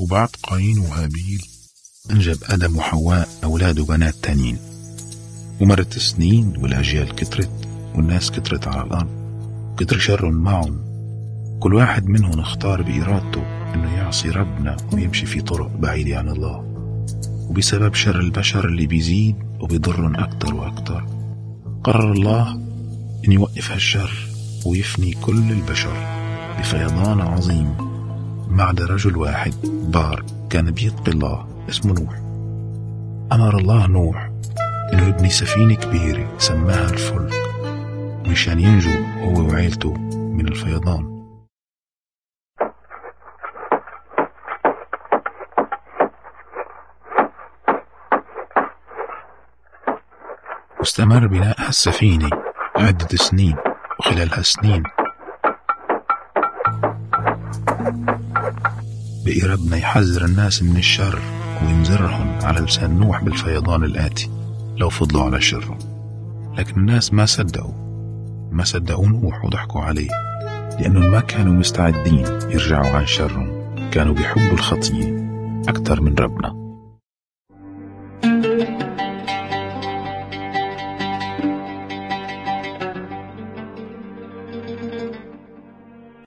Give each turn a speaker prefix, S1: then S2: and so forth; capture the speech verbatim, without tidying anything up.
S1: وبعد قايين وهابيل انجب آدم وحواء أولاد وبنات تانيين. ومرت سنين والأجيال كترت والناس كترت على الأرض، كتر شرهم معهم. كل واحد منهم اختار بإرادته إنه يعصي ربنا ويمشي في طرق بعيدة عن الله، وبسبب شر البشر اللي بيزيد وبيضرهم أكتر وأكتر قرر الله إن يوقف هالشر ويفني كل البشر بفيضان عظيم ما عدا رجل واحد بار كان بيتقي الله اسمه نوح. أمر الله نوح إنه يبني سفينة كبيرة سماها الفلك مشان ينجو هو وعيلته من الفيضان. واستمر بناء هالسفينة عدة سنين، وخلال هالسنين بقي ربنا يحذر الناس من الشر وينذرهم على لسان نوح بالفيضان الآتي لو فضلوا على شرهم. لكن الناس ما صدقوا ما صدقوا نوح وضحكوا عليه، لأنهم ما كانوا مستعدين يرجعوا عن شرهم، كانوا بيحبوا الخطية أكثر من ربنا.